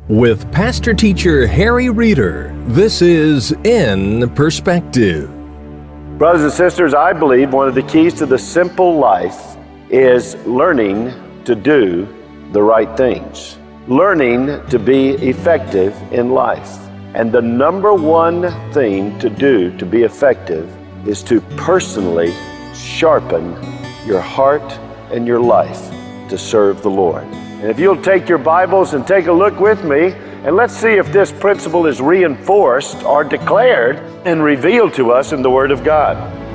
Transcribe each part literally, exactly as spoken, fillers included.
With Pastor Teacher Harry Reeder, this is In Perspective. Brothers and sisters, I believe one of the keys to the simple life is learning to do the right things. Learning to be effective in life. And the number one thing to do to be effective is to personally sharpen your heart and your life to serve the Lord. And if you'll take your Bibles and take a look with me, and let's see if this principle is reinforced or declared and revealed to us in the Word of God.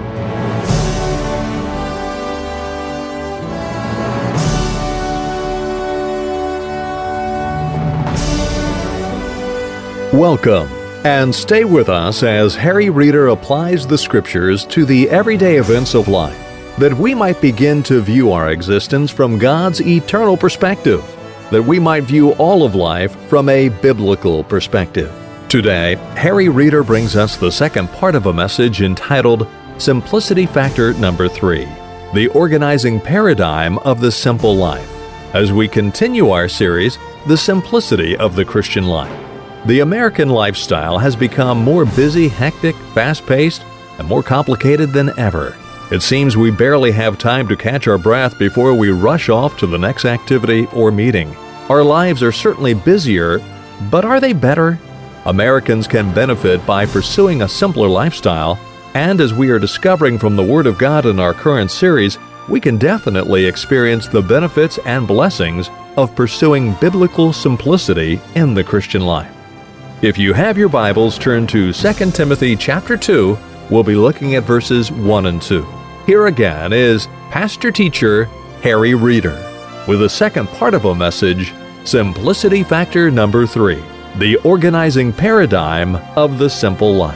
Welcome, and stay with us as Harry Reeder applies the Scriptures to the everyday events of life, that we might begin to view our existence from God's eternal perspective, that we might view all of life from a biblical perspective. Today, Harry Reeder brings us the second part of a message entitled Simplicity Factor Number Three, the Organizing Paradigm of the Simple Life, as we continue our series, The Simplicity of the Christian Life. The American lifestyle has become more busy, hectic, fast-paced, and more complicated than ever. It seems we barely have time to catch our breath before we rush off to the next activity or meeting. Our lives are certainly busier, but are they better? Americans can benefit by pursuing a simpler lifestyle, and as we are discovering from the Word of God in our current series, we can definitely experience the benefits and blessings of pursuing biblical simplicity in the Christian life. If you have your Bibles, turn to Second Timothy chapter two. We'll be looking at verses one and two. Here again is Pastor Teacher Harry Reeder with the second part of a message, Simplicity Factor Number Three, the Organizing Paradigm of the Simple Life.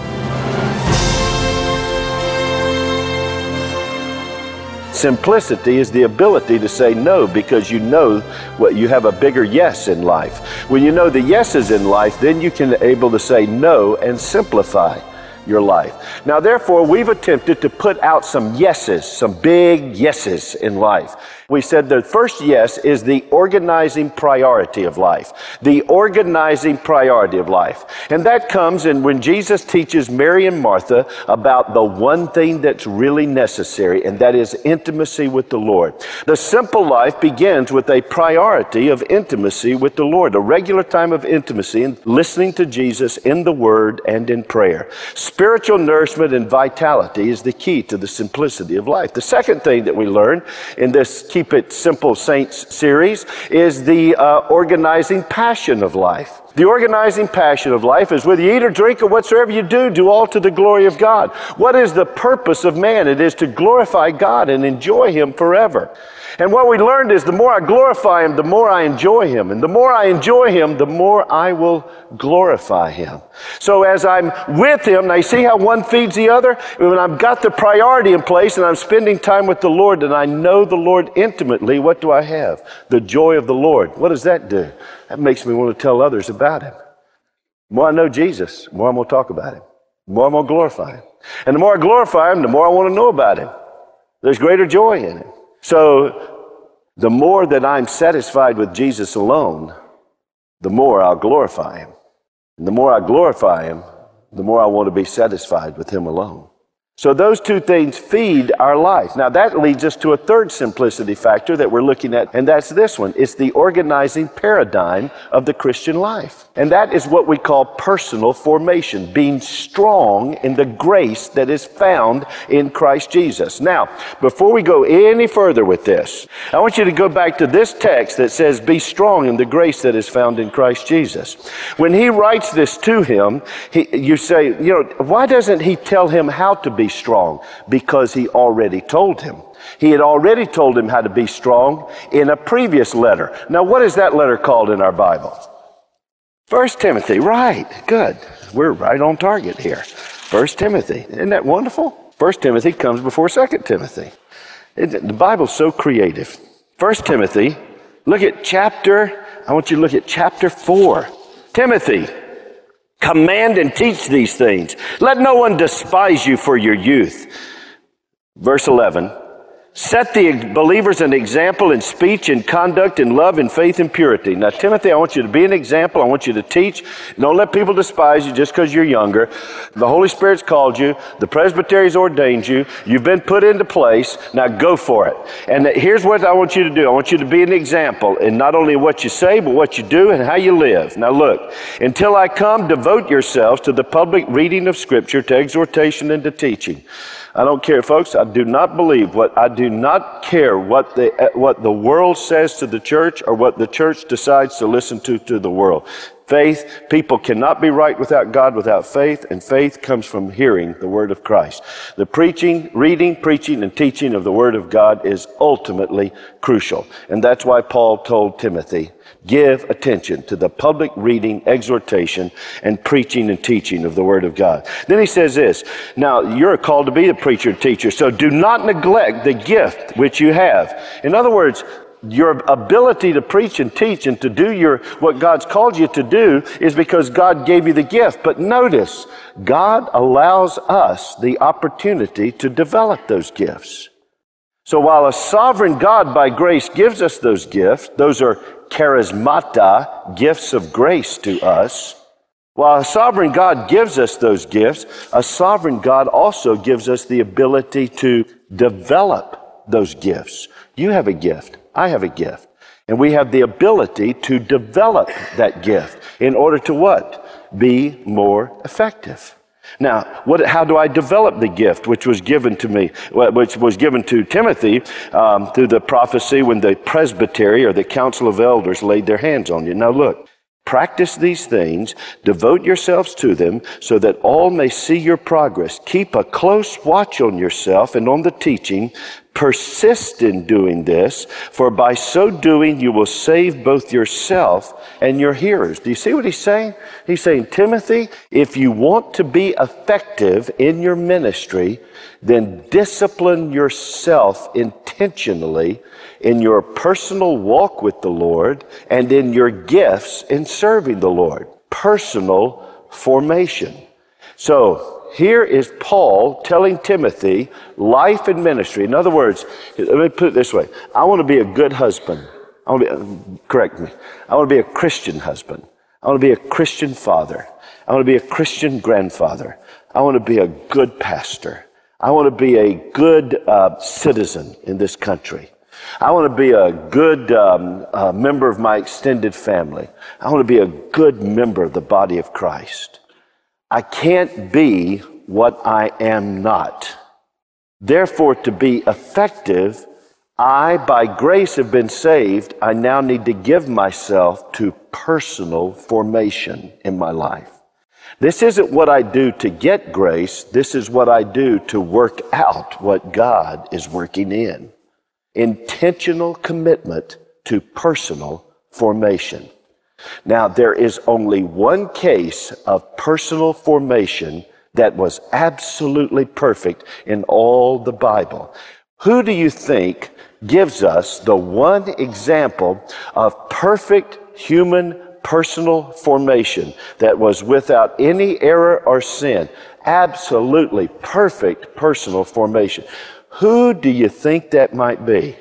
Simplicity is the ability to say no because you know what you have a bigger yes in life. When you know the yeses in life, then you can be able to say no and simplify your life. Now, therefore, we've attempted to put out some yeses, some big yeses in life. We said the first yes is the organizing priority of life. The organizing priority of life. And that comes in when Jesus teaches Mary and Martha about the one thing that's really necessary, and that is intimacy with the Lord. The simple life begins with a priority of intimacy with the Lord, a regular time of intimacy and listening to Jesus in the Word and in prayer. Spiritual nourishment and vitality is the key to the simplicity of life. The second thing that we learn in this Keep It Simple Saints series is the uh, organizing passion of life. The organizing passion of life is whether you eat or drink or whatsoever you do, do all to the glory of God. What is the purpose of man? It is to glorify God and enjoy Him forever. And what we learned is the more I glorify Him, the more I enjoy Him. And the more I enjoy Him, the more I will glorify Him. So as I'm with Him, now you see how one feeds the other? When I've got the priority in place and I'm spending time with the Lord and I know the Lord intimately, what do I have? The joy of the Lord. What does that do? That makes me want to tell others about Him. The more I know Jesus, the more I'm going to talk about Him. The more I'm going to glorify Him. And the more I glorify Him, the more I want to know about Him. There's greater joy in it. So, the more that I'm satisfied with Jesus alone, the more I'll glorify Him. And the more I glorify Him, the more I want to be satisfied with Him alone. So those two things feed our life. Now that leads us to a third simplicity factor that we're looking at, and that's this one. It's the organizing paradigm of the Christian life. And that is what we call personal formation, being strong in the grace that is found in Christ Jesus. Now, before we go any further with this, I want you to go back to this text that says, be strong in the grace that is found in Christ Jesus. When he writes this to him, he, you say, you know, why doesn't he tell him how to be strong? Because he already told him. He had already told him how to be strong in a previous letter. Now, what is that letter called in our Bible? First Timothy, right, good. We're right on target here. First Timothy, isn't that wonderful? First Timothy comes before Second Timothy. The Bible's so creative. First Timothy, look at chapter, I want you to look at chapter four. Timothy, command and teach these things. Let no one despise you for your youth. Verse eleven, Set the believers an example in speech and conduct, in love and faith and purity. Now, Timothy, I want you to be an example. I want you to teach. Don't let people despise you just because you're younger. The Holy Spirit's called you. The presbytery's ordained you. You've been put into place. Now go for it. And here's what I want you to do. I want you to be an example in not only what you say, but what you do and how you live. Now look, until I come, devote yourselves to the public reading of Scripture, to exhortation and to teaching. I don't care, folks. I do not believe what I do not care what the what the world says to the church or what the church decides to listen to to the world. Faith, people cannot be right without God without faith, and faith comes from hearing the Word of Christ. The preaching, reading, preaching, and teaching of the Word of God is ultimately crucial. And that's why Paul told Timothy, give attention to the public reading, exhortation, and preaching and teaching of the Word of God. Then he says this, now you're called to be a preacher and teacher, so do not neglect the gift which you have. In other words, your ability to preach and teach and to do your what God's called you to do is because God gave you the gift. But notice, God allows us the opportunity to develop those gifts. So while a sovereign God by grace gives us those gifts, those are charismata, gifts of grace to us. While a sovereign God gives us those gifts, a sovereign God also gives us the ability to develop those gifts. You have a gift. I have a gift. And we have the ability to develop that gift in order to what? Be more effective. Now, what, how do I develop the gift which was given to me, which was given to Timothy um, through the prophecy when the presbytery or the council of elders laid their hands on you? Now look, practice these things, devote yourselves to them so that all may see your progress. Keep a close watch on yourself and on the teaching. Persist in doing this, for by so doing you will save both yourself and your hearers. Do you see what he's saying? He's saying, Timothy, if you want to be effective in your ministry, then discipline yourself intentionally in your personal walk with the Lord and in your gifts in serving the Lord. Personal formation. So, here is Paul telling Timothy life and ministry. In other words, let me put it this way. I want to be a good husband. I want to be, correct me. I want to be a Christian husband. I want to be a Christian father. I want to be a Christian grandfather. I want to be a good pastor. I want to be a good uh, citizen in this country. I want to be a good um, uh, member of my extended family. I want to be a good member of the body of Christ. I can't be what I am not. Therefore, to be effective, I, by grace, have been saved. I now need to give myself to personal formation in my life. This isn't what I do to get grace. This is what I do to work out what God is working in. Intentional commitment to personal formation. Now, there is only one case of personal formation that was absolutely perfect in all the Bible. Who do you think gives us the one example of perfect human personal formation that was without any error or sin? Absolutely perfect personal formation. Who do you think that might be?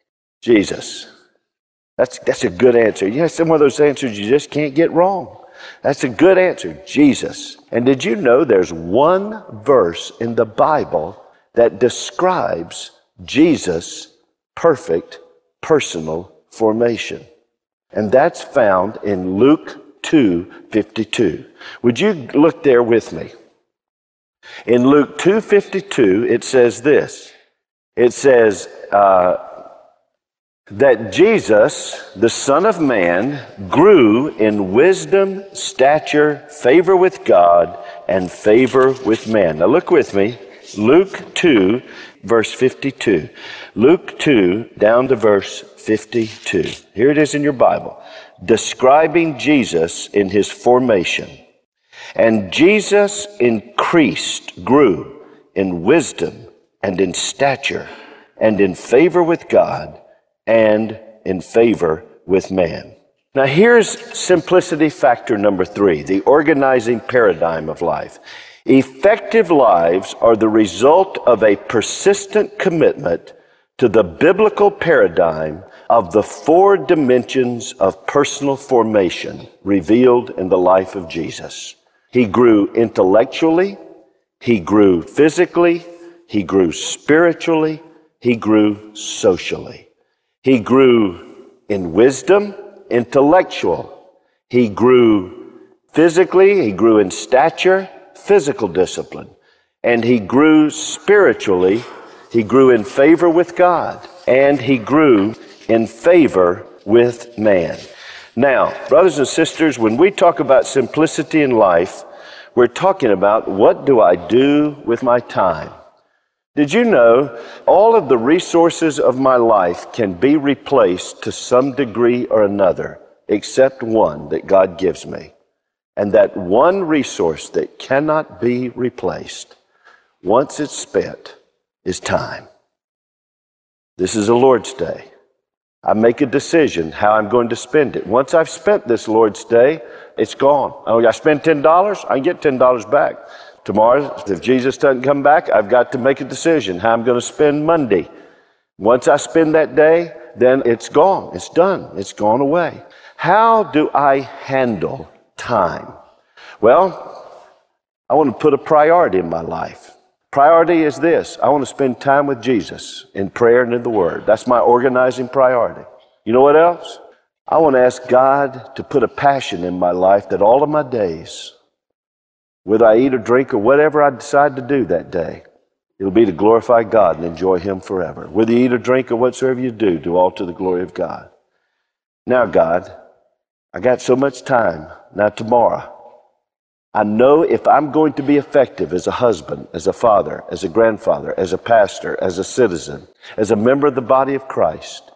Jesus. That's that's a good answer. You know, some of those answers you just can't get wrong. That's a good answer, Jesus. And did you know there's one verse in the Bible that describes Jesus' perfect personal formation? And that's found in Luke two fifty-two. Would you look there with me? In Luke two fifty-two, it says this. It says, uh, that Jesus, the Son of Man, grew in wisdom, stature, favor with God, and favor with man. Now look with me. Luke two, verse fifty-two. Luke two, down to verse fifty-two. Here it is in your Bible. Describing Jesus in his formation. And Jesus increased, grew in wisdom and in stature and in favor with God and in favor with man. Now here's simplicity factor number three, the organizing paradigm of life. Effective lives are the result of a persistent commitment to the biblical paradigm of the four dimensions of personal formation revealed in the life of Jesus. He grew intellectually, he grew physically, he grew spiritually, he grew socially. He grew in wisdom, intellectual. He grew physically, he grew in stature, physical discipline. And he grew spiritually, he grew in favor with God, and he grew in favor with man. Now, brothers and sisters, when we talk about simplicity in life, we're talking about what do I do with my time? Did you know all of the resources of my life can be replaced to some degree or another, except one that God gives me? And that one resource that cannot be replaced, once it's spent, is time. This is a Lord's Day. I make a decision how I'm going to spend it. Once I've spent this Lord's Day, it's gone. Oh, I spend ten dollars, I can get ten dollars back. Tomorrow, if Jesus doesn't come back, I've got to make a decision how I'm going to spend Monday. Once I spend that day, then it's gone. It's done. It's gone away. How do I handle time? Well, I want to put a priority in my life. Priority is this. I want to spend time with Jesus in prayer and in the Word. That's my organizing priority. You know what else? I want to ask God to put a passion in my life that all of my days, whether I eat or drink or whatever I decide to do that day, it'll be to glorify God and enjoy Him forever. Whether you eat or drink or whatsoever you do, do all to the glory of God. Now, God, I got so much time. Now, tomorrow, I know if I'm going to be effective as a husband, as a father, as a grandfather, as a pastor, as a citizen, as a member of the body of Christ,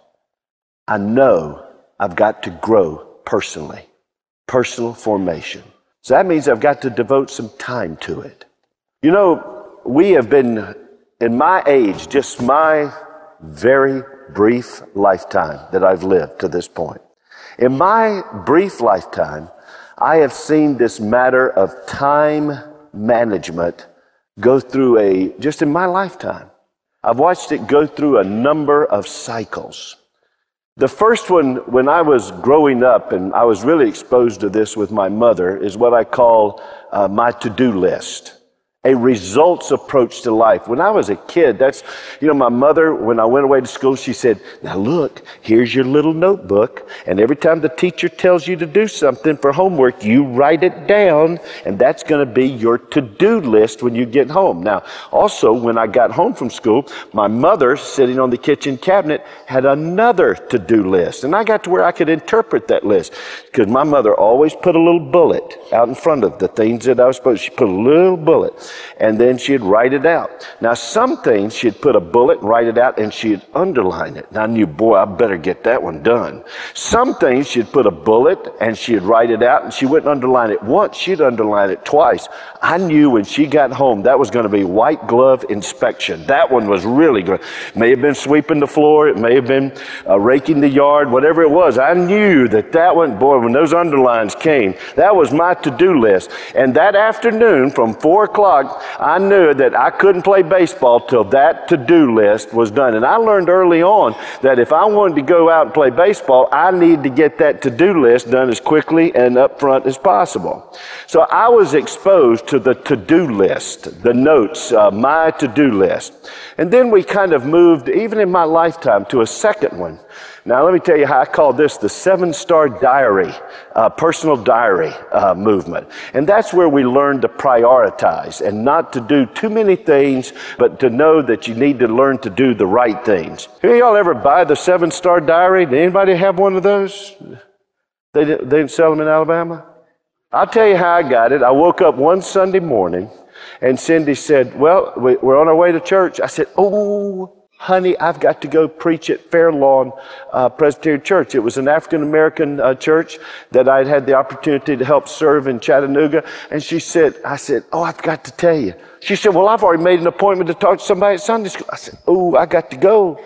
I know I've got to grow personally, personal formation. So that means I've got to devote some time to it. You know, we have been, in my age, just my very brief lifetime that I've lived to this point. In my brief lifetime, I have seen this matter of time management go through a, just in my lifetime, I've watched it go through a number of cycles. The first one, when I was growing up, and I was really exposed to this with my mother, is what I call uh, my to-do list. A results approach to life. When I was a kid, that's, you know, my mother, when I went away to school, she said, now look, here's your little notebook, and every time the teacher tells you to do something for homework, you write it down, and that's going to be your to-do list when you get home. Now, also, when I got home from school, my mother, sitting on the kitchen cabinet, had another to-do list, and I got to where I could interpret that list, because my mother always put a little bullet out in front of the things that I was supposed to. She put a little bullet. And then she'd write it out. Now, some things she'd put a bullet and write it out, and she'd underline it. And I knew, boy, I better get that one done. Some things she'd put a bullet and she'd write it out, and she wouldn't underline it once, she'd underline it twice. I knew when she got home that was going to be white glove inspection. That one was really good. It may have been sweeping the floor, it may have been uh, raking the yard, whatever it was. I knew that that one, boy, when those underlines came, that was my to-do list. And that afternoon from four o'clock, I knew that I couldn't play baseball till that to-do list was done. And I learned early on that if I wanted to go out and play baseball, I needed to get that to-do list done as quickly and up front as possible. So I was exposed to the to-do list, the notes, uh, my to-do list. And then we kind of moved, even in my lifetime, to a second one. Now, let me tell you how I call this the seven-star diary, uh, personal diary uh, movement. And that's where we learn to prioritize and not to do too many things, but to know that you need to learn to do the right things. Have y'all ever buy the seven-star diary? Did anybody have one of those? They didn't, they didn't sell them in Alabama? I'll tell you how I got it. I woke up one Sunday morning, and Cindy said, well, we're on our way to church. I said, oh, honey, I've got to go preach at Fair Lawn uh, Presbyterian Church. It was an African-American uh, church that I'd had the opportunity to help serve in Chattanooga. And she said, I said, oh, I've got to tell you. She said, well, I've already made an appointment to talk to somebody at Sunday school. I said, oh, I got to go.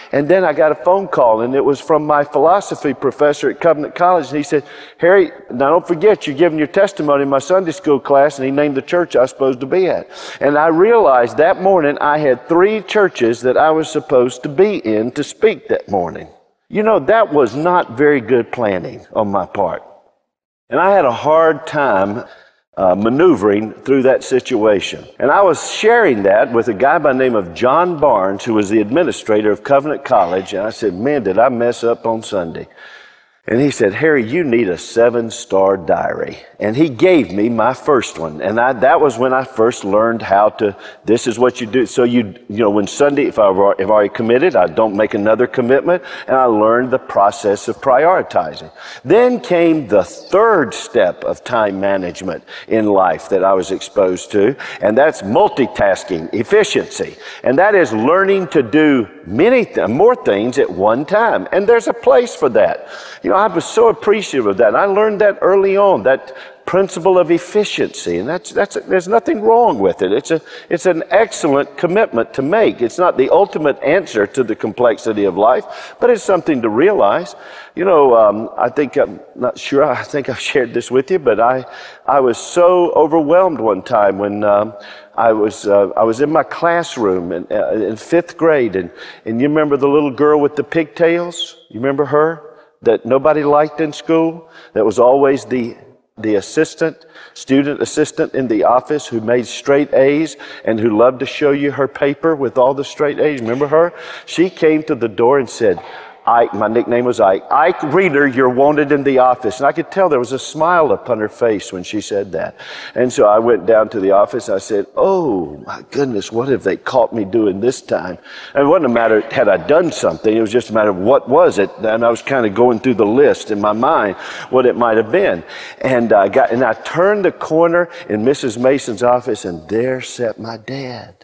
And then I got a phone call, and it was from my philosophy professor at Covenant College. And he said, Harry, now don't forget, you're giving your testimony in my Sunday school class, and he named the church I was supposed to be at. And I realized that morning I had three churches that I was supposed to be in to speak that morning. You know, that was not very good planning on my part. And I had a hard time uh, maneuvering through that situation. And I was sharing that with a guy by the name of John Barnes, who was the administrator of Covenant College. And I said, man, did I mess up on Sunday? And he said, Harry, you need a seven-star diary. And he gave me my first one. And I, that was when I first learned how to, this is what you do. So you, you know, when Sunday, if I've already committed, I don't make another commitment. And I learned the process of prioritizing. Then came the third step of time management in life that I was exposed to. And that's multitasking, efficiency. And that is learning to do many th- more things at one time. And there's a place for that. You know, I was so appreciative of that. And I learned that early on, that principle of efficiency. And that's, that's, there's nothing wrong with it. It's a, it's an excellent commitment to make. It's not the ultimate answer to the complexity of life, but it's something to realize. You know, um, I think, I'm not sure, I think I've shared this with you, but I, I was so overwhelmed one time when, um, I was, uh, I was in my classroom in, uh, in fifth grade, and, and you remember the little girl with the pigtails? You remember her? That nobody liked in school, that was always the the assistant, student assistant in the office who made straight A's and who loved to show you her paper with all the straight A's. Remember her? She came to the door and said, Ike, my nickname was Ike, Ike Reeder, you're wanted in the office. And I could tell there was a smile upon her face when she said that. And so I went down to the office. I said, oh, my goodness, what have they caught me doing this time? And it wasn't a matter, had I done something, it was just a matter of what was it? And I was kind of going through the list in my mind, what it might have been. And I got, and I turned the corner in Missus Mason's office, and there sat my dad.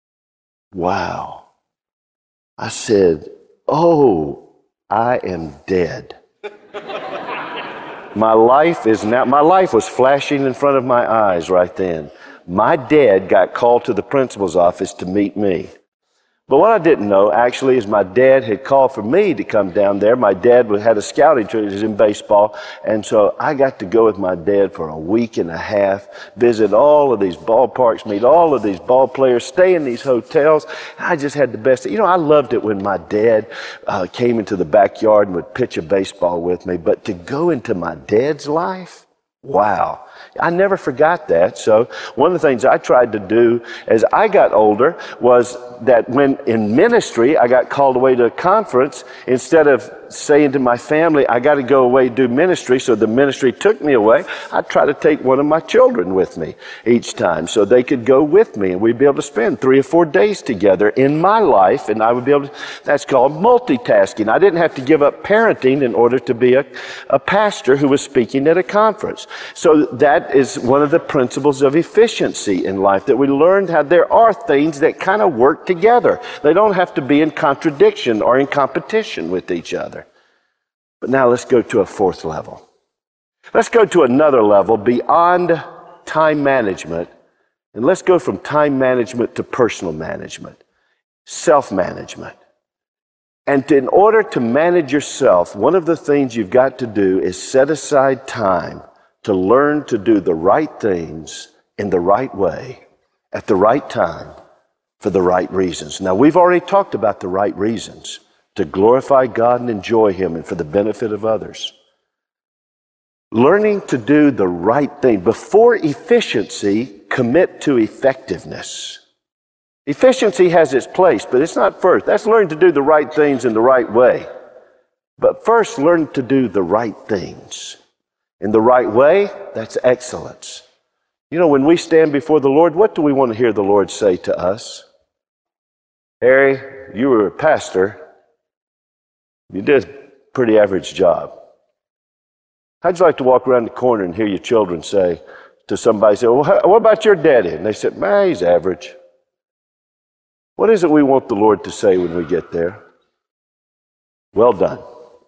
Wow. I said, oh, I am dead. My life is now, my life was flashing in front of my eyes right then. My dad got called to the principal's office to meet me. But what I didn't know, actually, is my dad had called for me to come down there. My dad had a scouting trip, he was in baseball, and so I got to go with my dad for a week and a half, visit all of these ballparks, meet all of these ball players, stay in these hotels. I just had the best. You know, I loved it when my dad uh, came into the backyard and would pitch a baseball with me, but to go into my dad's life, wow. I never forgot that. So one of the things I tried to do as I got older was that when in ministry I got called away to a conference, instead of saying to my family, I got to go away and do ministry, so the ministry took me away, I'd try to take one of my children with me each time so they could go with me, and we'd be able to spend three or four days together in my life, and I would be able to, that's called multitasking. I didn't have to give up parenting in order to be a, a pastor who was speaking at a conference. So that is one of the principles of efficiency in life, that we learned how there are things that kind of work together. They don't have to be in contradiction or in competition with each other. But now let's go to a fourth level. Let's go to another level beyond time management, and let's go from time management to personal management, self-management. And in order to manage yourself, one of the things you've got to do is set aside time to learn to do the right things in the right way, at the right time, for the right reasons. Now, we've already talked about the right reasons, to glorify God and enjoy Him and for the benefit of others. Learning to do the right thing. Before efficiency, commit to effectiveness. Efficiency has its place, but it's not first. That's learning to do the right things in the right way. But first, learn to do the right things. In the right way, that's excellence. You know, when we stand before the Lord, what do we want to hear the Lord say to us? Harry, you were a pastor. You did a pretty average job. How'd you like to walk around the corner and hear your children say to somebody, say, well, what about your daddy? And they said, man, he's average. What is it we want the Lord to say when we get there? Well done.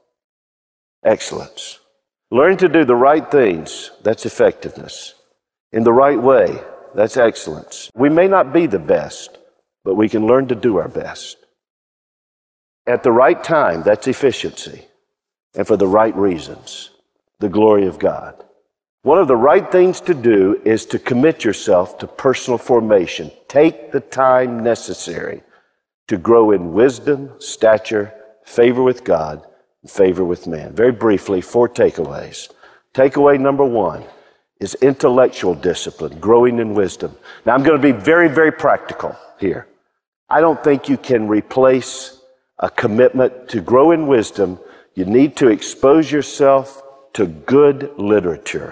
Excellence. Learn to do the right things. That's effectiveness. In the right way. That's excellence. We may not be the best, but we can learn to do our best. At the right time, that's efficiency. And for the right reasons, the glory of God. One of the right things to do is to commit yourself to personal formation. Take the time necessary to grow in wisdom, stature, favor with God, and favor with man. Very briefly, four takeaways. Takeaway number one is intellectual discipline, growing in wisdom. Now, I'm going to be very, very practical here. I don't think you can replace a commitment to grow in wisdom. You need to expose yourself to good literature.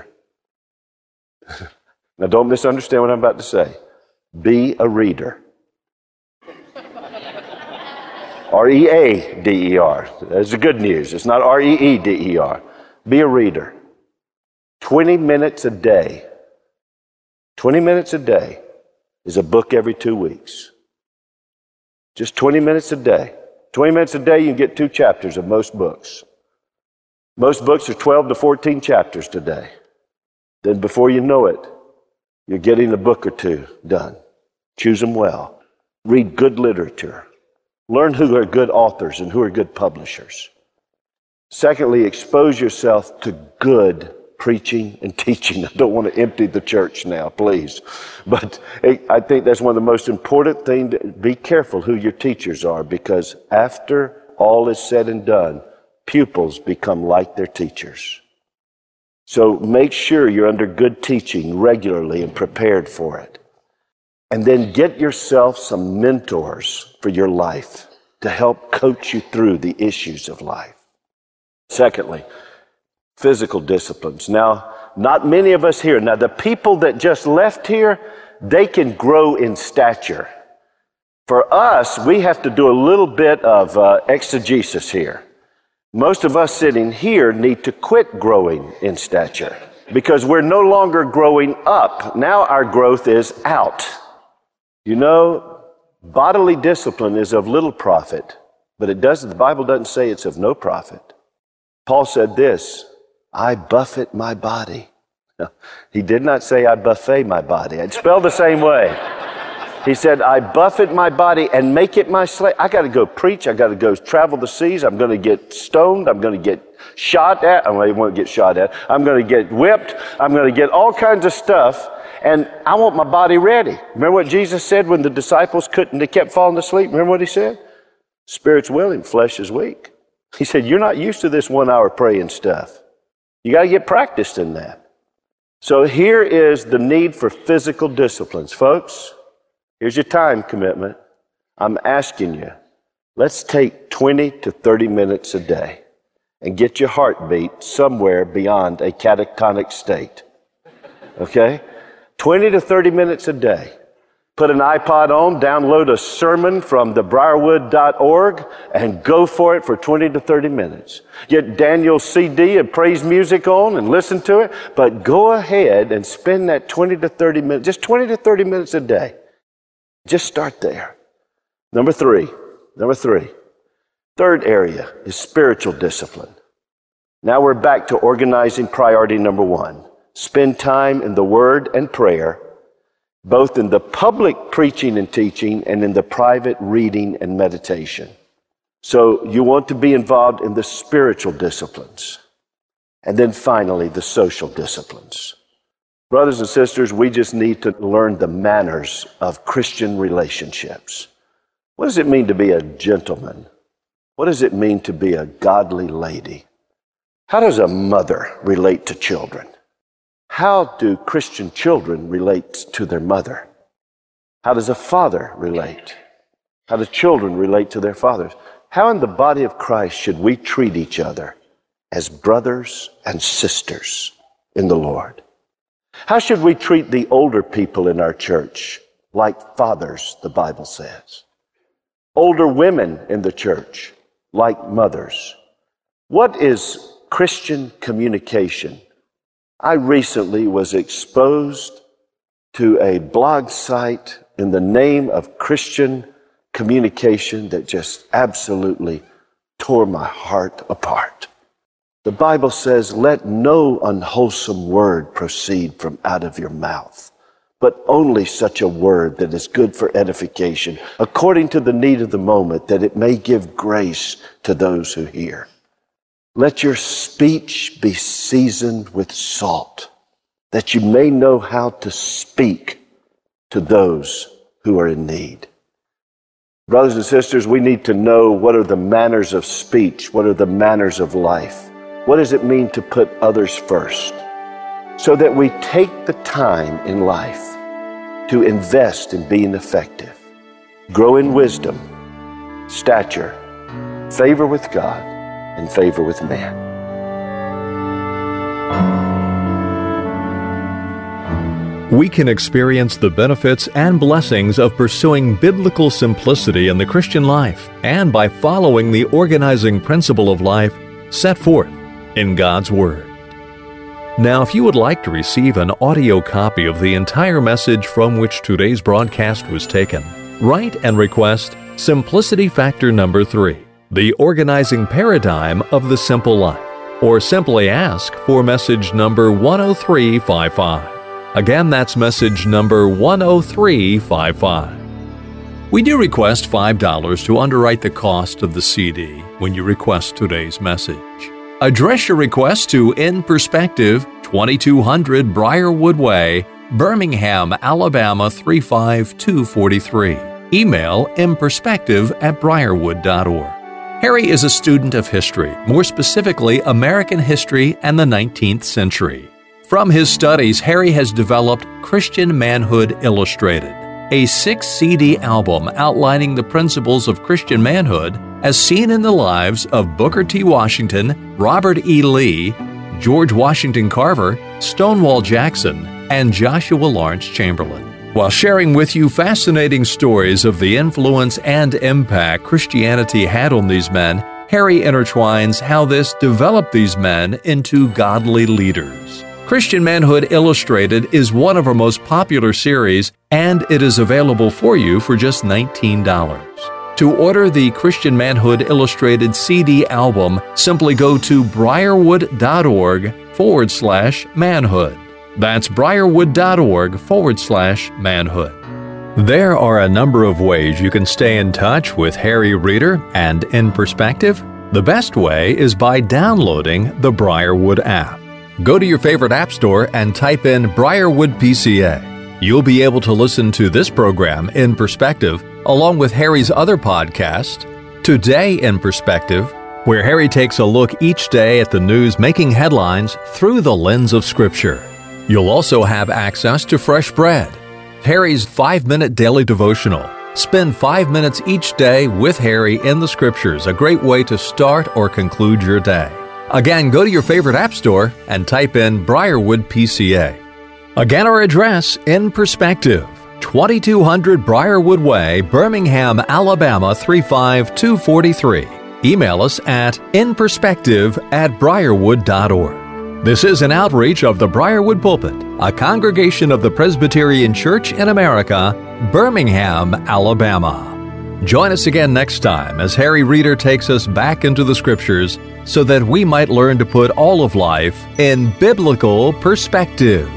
Now, don't misunderstand what I'm about to say. Be a reader. R E A D E R. That's the good news. It's not R E E D E R. Be a reader. twenty minutes a day. twenty minutes a day is a book every two weeks. Just twenty minutes a day. twenty minutes a day, you can get two chapters of most books. Most books are twelve to fourteen chapters today. Then before you know it, you're getting a book or two done. Choose them well. Read good literature. Learn who are good authors and who are good publishers. Secondly, expose yourself to good preaching and teaching. I don't want to empty the church now, please. But I think that's one of the most important things. Be careful who your teachers are, because after all is said and done, pupils become like their teachers. So make sure you're under good teaching regularly and prepared for it. And then get yourself some mentors for your life to help coach you through the issues of life. Secondly, physical disciplines. Now, not many of us here. Now, the people that just left here, they can grow in stature. For us, we have to do a little bit of uh, exegesis here. Most of us sitting here need to quit growing in stature because we're no longer growing up. Now our growth is out. You know, bodily discipline is of little profit, but it doesn't, the Bible doesn't say it's of no profit. Paul said this, I buffet my body. He did not say I buffet my body. It's spelled the same way. He said, I buffet my body and make it my slave. I got to go preach. I got to go travel the seas. I'm going to get stoned. I'm going to get shot at. I won't get shot at. I'm going to get whipped. I'm going to get all kinds of stuff. And I want my body ready. Remember what Jesus said when the disciples couldn't, they kept falling asleep? Remember what he said? Spirit's willing, flesh is weak. He said, you're not used to this one hour praying stuff. You got to get practiced in that. So here is the need for physical disciplines. Folks, here's your time commitment. I'm asking you, let's take twenty to thirty minutes a day and get your heartbeat somewhere beyond a catatonic state. Okay? twenty to thirty minutes a day. Put an iPod on, download a sermon from the briarwood dot org, and go for it for twenty to thirty minutes. Get Daniel's C D and praise music on and listen to it, but go ahead and spend that twenty to thirty minutes, just twenty to thirty minutes a day. Just start there. Number three, number three. Third area is spiritual discipline. Now we're back to organizing priority number one. Spend time in the Word and prayer, both in the public preaching and teaching and in the private reading and meditation. So you want to be involved in the spiritual disciplines. And then finally, the social disciplines. Brothers and sisters, we just need to learn the manners of Christian relationships. What does it mean to be a gentleman? What does it mean to be a godly lady? How does a mother relate to children? How do Christian children relate to their mother? How does a father relate? How do children relate to their fathers? How in the body of Christ should we treat each other as brothers and sisters in the Lord? How should we treat the older people in our church like fathers, the Bible says? Older women in the church like mothers. What is Christian communication? I recently was exposed to a blog site in the name of Christian communication that just absolutely tore my heart apart. The Bible says, let no unwholesome word proceed from out of your mouth, but only such a word that is good for edification, according to the need of the moment, that it may give grace to those who hear. Let your speech be seasoned with salt, that you may know how to speak to those who are in need. Brothers and sisters, we need to know what are the manners of speech, what are the manners of life. What does it mean to put others first? So that we take the time in life to invest in being effective, grow in wisdom, stature, favor with God, and favor with man. We can experience the benefits and blessings of pursuing biblical simplicity in the Christian life and by following the organizing principle of life set forth in God's Word. Now, if you would like to receive an audio copy of the entire message from which today's broadcast was taken, write and request Simplicity Factor Number three, The Organizing Paradigm of the Simple Life, or simply ask for message number one oh three five five. Again, that's message number one oh three five five. We do request five dollars to underwrite the cost of the C D when you request today's message. Address your request to In Perspective, twenty-two hundred Briarwood Way, Birmingham, Alabama three five two four three. Email inperspective at briarwood dot org. Harry is a student of history, more specifically American history and the nineteenth century. From his studies, Harry has developed Christian Manhood Illustrated, a six C D album outlining the principles of Christian manhood as seen in the lives of Booker T. Washington, Robert E. Lee, George Washington Carver, Stonewall Jackson, and Joshua Lawrence Chamberlain. While sharing with you fascinating stories of the influence and impact Christianity had on these men, Harry intertwines how this developed these men into godly leaders. Christian Manhood Illustrated is one of our most popular series, and it is available for you for just nineteen dollars. To order the Christian Manhood Illustrated C D album, simply go to briarwood.org forward slash manhood. That's briarwood.org forward slash manhood. There are a number of ways you can stay in touch with Harry Reeder and In Perspective. The best way is by downloading the Briarwood app. Go to your favorite app store and type in Briarwood P C A. You'll be able to listen to this program in perspective, along with Harry's other podcast, Today in Perspective, where Harry takes a look each day at the news making headlines through the lens of Scripture. You'll also have access to Fresh Bread, Harry's five-minute daily devotional. Spend five minutes each day with Harry in the Scriptures, a great way to start or conclude your day. Again, go to your favorite app store and type in Briarwood P C A. Again, our address, In Perspective, twenty-two hundred Briarwood Way, Birmingham, Alabama three five two four three. Email us at inperspective at briarwood dot org. This is an outreach of the Briarwood Pulpit, a congregation of the Presbyterian Church in America, Birmingham, Alabama. Join us again next time as Harry Reeder takes us back into the Scriptures so that we might learn to put all of life in biblical perspective.